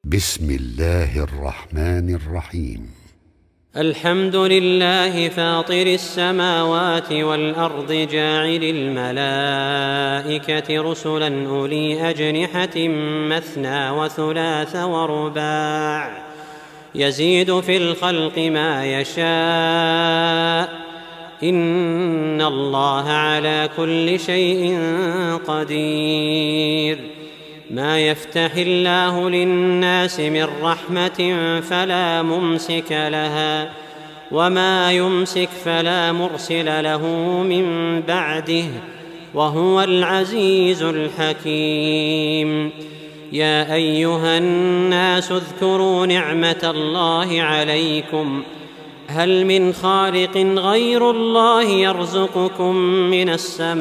بسم الله الرحمن الرحيم. الحمد لله فاطر السماوات والأرض جاعل الملائكة رسلا أولي أجنحة مثنى وثلاث ورباع يزيد في الخلق ما يشاء إن الله على كل شيء قدير. ما يفتح الله للناس من رحمة فلا ممسك لها وما يمسك فلا مرسل له من بعده وهو العزيز الحكيم. يا أيها الناس اذكروا نعمة الله عليكم هل من خالق غير الله يرزقكم من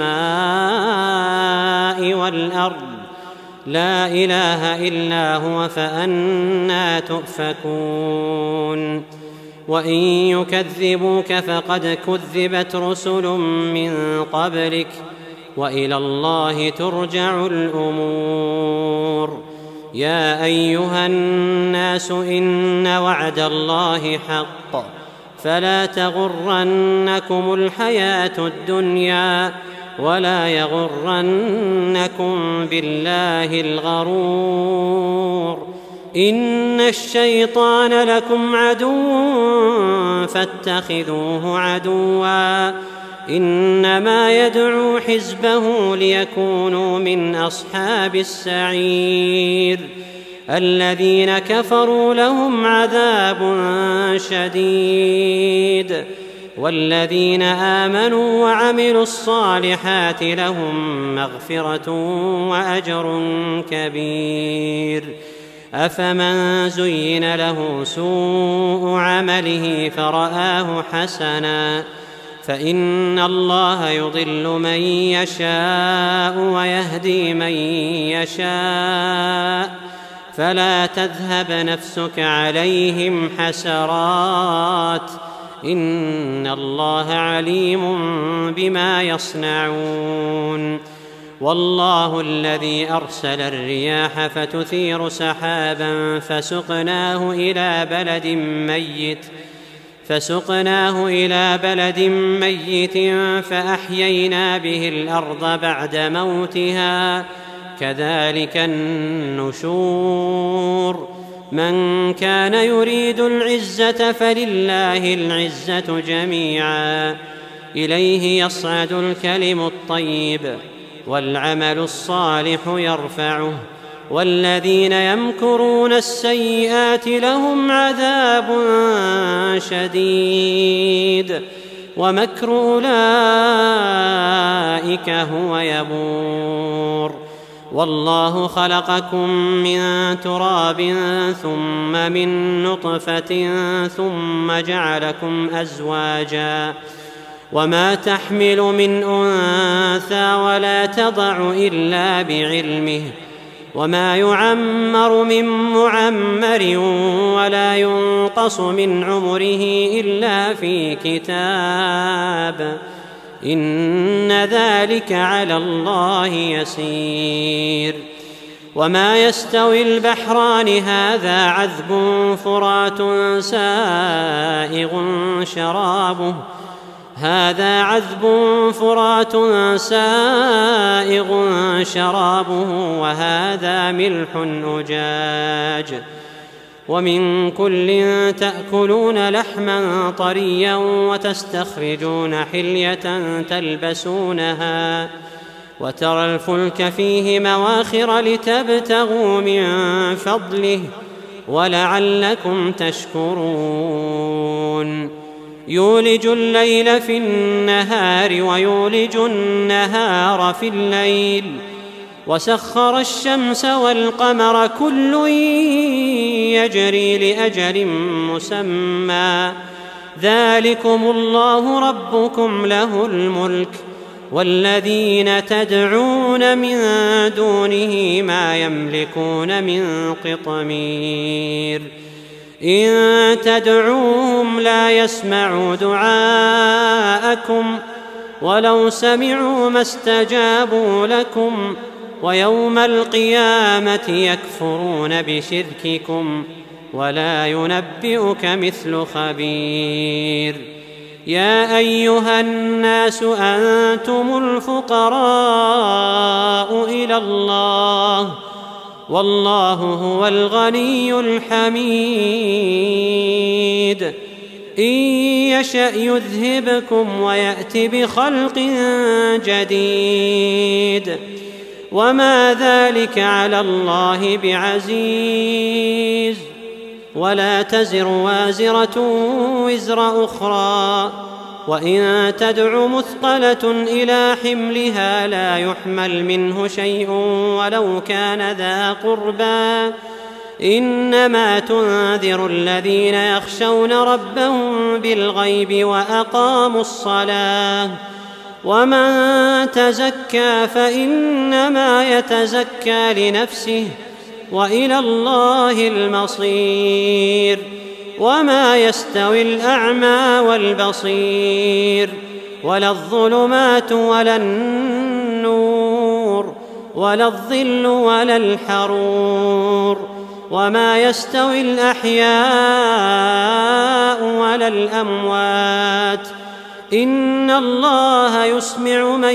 السماء والأرض لا إله إلا هو فأنى تؤفكون. وإن يكذبوك فقد كذبت رسل من قبلك وإلى الله ترجع الأمور. يا أيها الناس إن وعد الله حق فلا تغرنكم الحياة الدنيا ولا يغرنكم بالله الغرور. إن الشيطان لكم عدو فاتخذوه عدوا إنما يدعو حزبه ليكونوا من أصحاب السعير. الذين كفروا لهم عذاب شديد والذين آمنوا وعملوا الصالحات لهم مغفرة وأجر كبير. أفمن زين له سوء عمله فرآه حسنا فإن الله يضل من يشاء ويهدي من يشاء فلا تذهب نفسك عليهم حسرات إن الله عليم بما يصنعون. والله الذي أرسل الرياح فتثير سحابا فسقناه إلى بلد ميت فأحيينا به الأرض بعد موتها كذلك النشور. من كان يريد العزة فلله العزة جميعا إليه يصعد الكلم الطيب والعمل الصالح يرفعه والذين يمكرون السيئات لهم عذاب شديد ومكر أولئك هو يبور. والله خلقكم من تراب ثم من نطفة ثم جعلكم أزواجا وما تحمل من أنثى ولا تضع إلا بعلمه وما يعمر من معمر ولا ينقص من عمره إلا في كتاب إن ذلك على الله يسير. وما يستوي البحران هذا عذب فرات سائغ شرابه وهذا ملح أجاج. ومن كل تأكلون لحما طريا وتستخرجون حلية تلبسونها وترى الفلك فيه مواخر لتبتغوا من فضله ولعلكم تشكرون. يولج الليل في النهار ويولج النهار في الليل وسخر الشمس والقمر كل يجري لأجل مسمى ذلكم الله ربكم له الملك والذين تدعون من دونه ما يملكون من قطمير. إن تدعوهم لا يسمعوا دعاءكم ولو سمعوا ما استجابوا لكم ويوم القيامة يكفرون بشرككم ولا ينبئك مثل خبير. يا أيها الناس أنتم الفقراء إلى الله والله هو الغني الحميد. إن يشأ يذهبكم ويأت بخلق جديد وما ذلك على الله بعزيز. ولا تزر وازرة وزر أخرى وإن تدع مثقلة إلى حملها لا يحمل منه شيء ولو كان ذا قربى. إنما تنذر الذين يخشون ربهم بالغيب وأقاموا الصلاة ومن تزكى فإنما يتزكى لنفسه وإلى الله المصير. وما يستوي الأعمى والبصير ولا الظلمات ولا النور ولا الظل ولا الحرور وما يستوي الأحياء ولا الأموات. إن الله يسمع من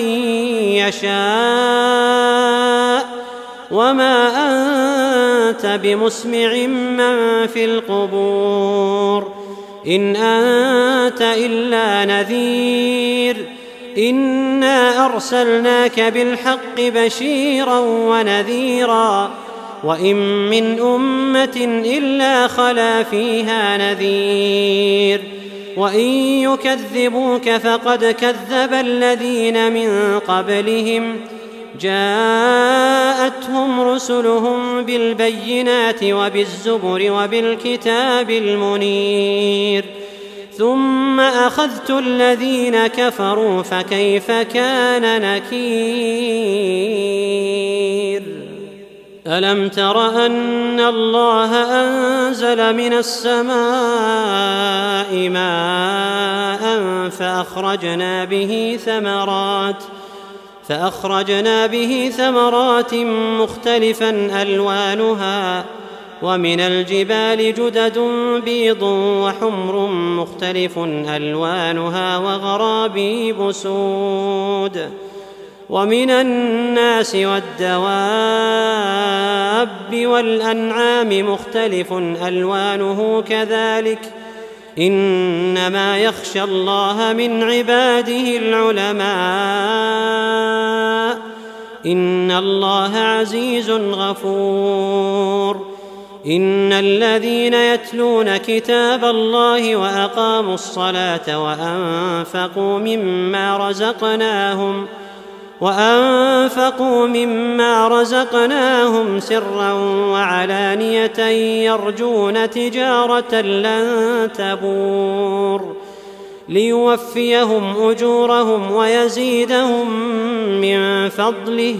يشاء وما أنت بمسمع من في القبور إن أنت إلا نذير. إنا أرسلناك بالحق بشيرا ونذيرا وإن من أمة إلا خلا فيها نذير. وإن يكذبوك فقد كذب الذين من قبلهم جاءتهم رسلهم بالبينات وبالزبر وبالكتاب المنير ثم أخذت الذين كفروا فكيف كان نكير. ألم تر أن الله أنزل من السماء ماء فأخرجنا به ثمرات مختلفا ألوانها ومن الجبال جدد بيض وحمر مختلف ألوانها وغرابيب سود ومن الناس والدواب والأنعام مختلف ألوانه كذلك إنما يخشى الله من عباده العلماء إن الله عزيز غفور. إن الذين يتلون كتاب الله وأقاموا الصلاة وأنفقوا مما رزقناهم سرا وعلانية يرجون تجارة لن تبور ليوفيهم أجورهم ويزيدهم من فضله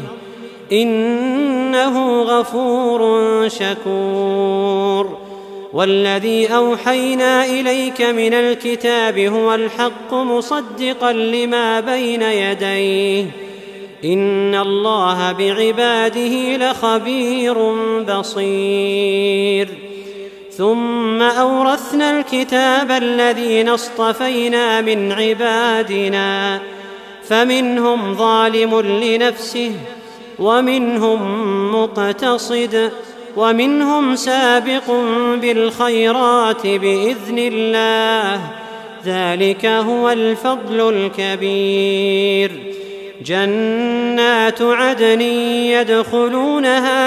إنه غفور شكور. والذي أوحينا إليك من الكتاب هو الحق مصدقا لما بين يديه إن الله بعباده لخبير بصير. ثم أورثنا الكتاب الذين اصطفينا من عبادنا فمنهم ظالم لنفسه ومنهم مقتصد ومنهم سابق بالخيرات بإذن الله ذلك هو الفضل الكبير. جنات عدن يدخلونها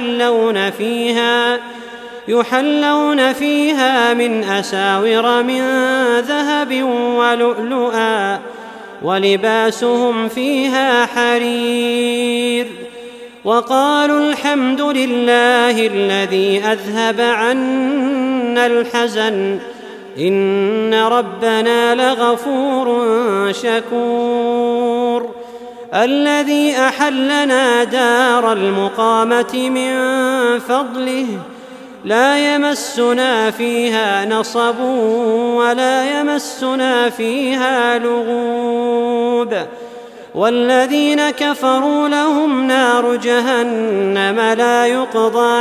يحلون فيها من أساور من ذهب ولؤلؤا ولباسهم فيها حرير. وقالوا الحمد لله الذي أذهب عنا الحزن إن ربنا لغفور شكور. الذي أحلنا دار المقامة من فضله لا يمسنا فيها نصب ولا يمسنا فيها لغوب والذين كفروا لهم نار جهنم لا يقضى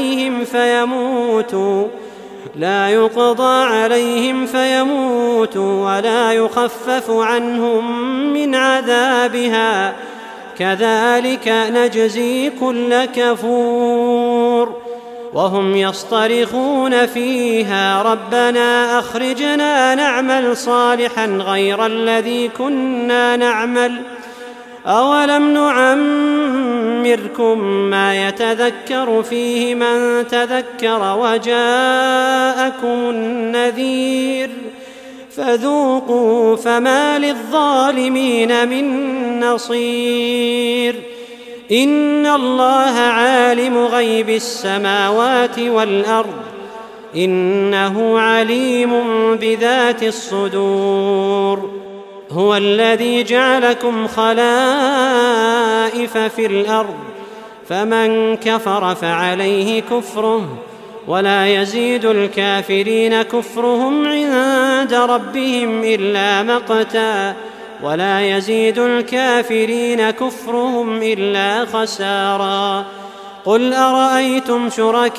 عليهم فيموتوا ولا يخفف عنهم من عذابها كذلك نجزي كل كفور. وهم يصطرخون فيها ربنا أخرجنا نعمل صالحا غير الذي كنا نعمل أولم نعمركم ما يتذكر فيه من تذكر وجاءكم النذير فذوقوا فما للظالمين من نصير. إن الله عالم غيب السماوات والأرض إنه عليم بذات الصدور. هو الذي جعلكم خلائف في الأرض فمن كفر فعليه كفره ولا يزيد الكافرين كفرهم عند ربهم إلا مقتا ولا يزيد الكافرين كفرهم إلا خسارا. قل أرأيتم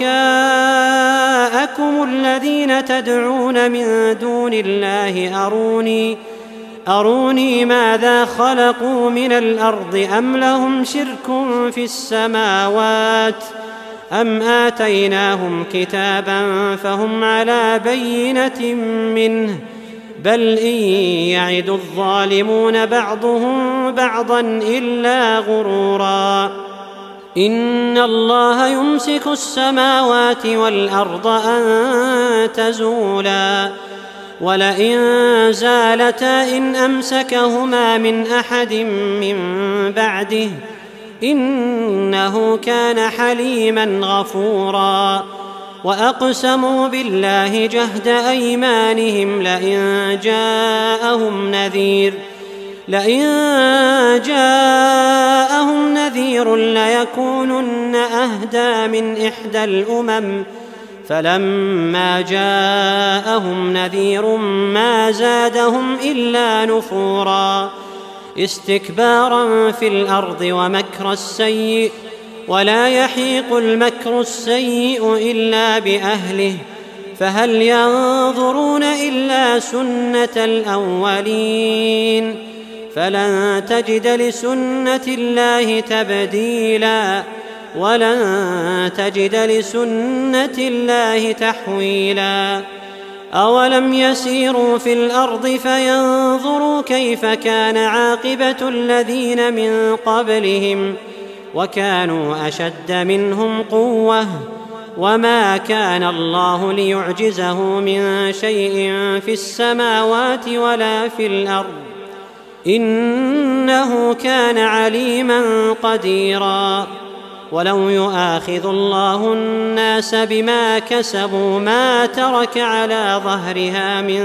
شركاءكم الذين تدعون من دون الله أروني ماذا خلقوا من الأرض أم لهم شرك في السماوات أم آتيناهم كتابا فهم على بينة منه بل إن يعد الظالمون بعضهم بعضا إلا غرورا. إن الله يمسك السماوات والأرض أن تزولا ولئن زالتا إن أمسكهما من أحد من بعده إنه كان حليما غفورا. وأقسموا بالله جهد أيمانهم لئن جاءهم نذير ليكونن أهدى من إحدى الأمم فلما جاءهم نذير ما زادهم إلا نفورا استكبارا في الأرض ومكر السيء ولا يحيق المكر السيء إلا بأهله فهل ينظرون إلا سنة الأولين فلن تجد لسنة الله تبديلا ولن تجد لسنة الله تحويلا. أولم يسيروا في الأرض فينظروا كيف كان عاقبة الذين من قبلهم وكانوا أشد منهم قوة وما كان الله ليعجزه من شيء في السماوات ولا في الأرض إنه كان عليما قديرا. ولو يؤاخذ الله الناس بما كسبوا ما ترك على ظهرها من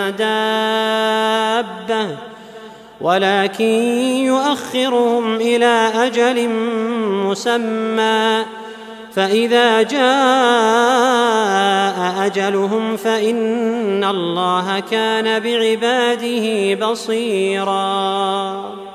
دابة ولكن يؤخرهم إلى أجل مسمى فإذا جاء أجلهم فإن الله كان بعباده بصيرا.